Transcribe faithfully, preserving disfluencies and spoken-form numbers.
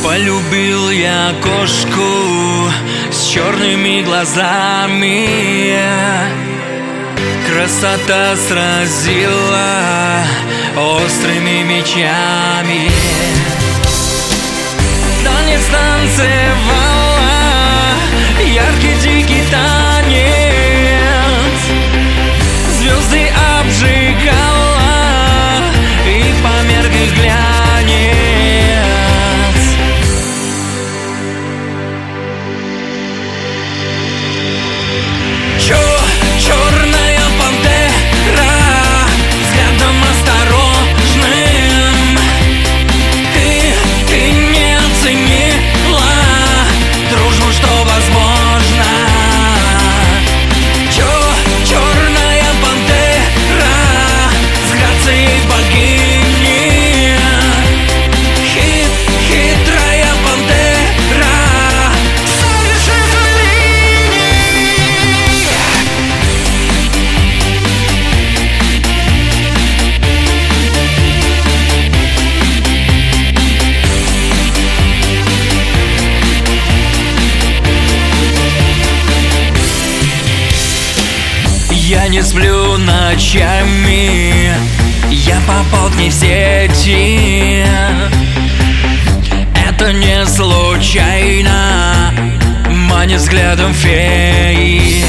Полюбил я кошку с черными глазами. Красота сразила острыми мечами. Танец танцевала, яркий дикий танец. Звезды обжигала, и померк их глянец. Чё, черная пантера, взглядом осторожным. Ты, ты не оценила дружбу, что возможно. Чё, черная пантера, с грацией богини. Хит, хитрая пантера, совершенной Я не сплю ночами, я попал к ней в сети. Это не случайно, манит взглядом феи.